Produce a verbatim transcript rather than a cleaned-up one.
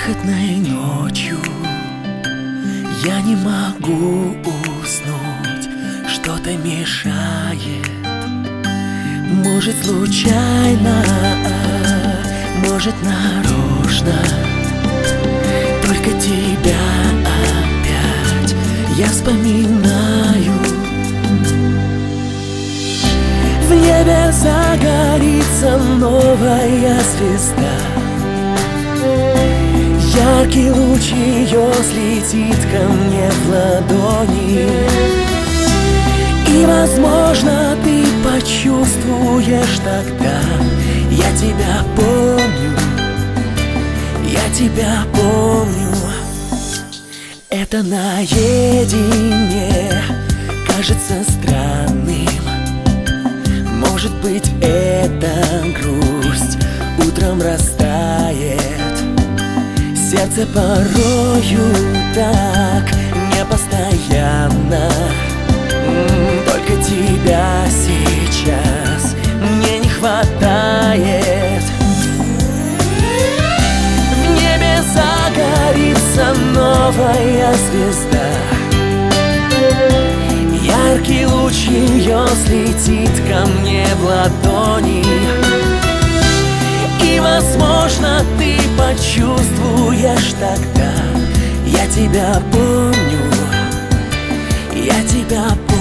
бархатной ночью я не могу уснуть, что-то мешает. Может, случайно, может, нарочно, только тебя опять я вспоминаю. В небе загорится новая звезда, яркий луч ее слетит ко мне в ладони. И, возможно, ты почувствуешь тогда: я тебя помню, я тебя помню. Это наедине кажется странным. Может быть, это грусть утром растает. Сердце порою так непостоянно. Только тебя сейчас мне не хватает. В небе загорится новая звезда, яркий луч ее слетит ко мне в ладони. И, возможно, ты почувствуешь тогда: я тебя помню, я тебя помню.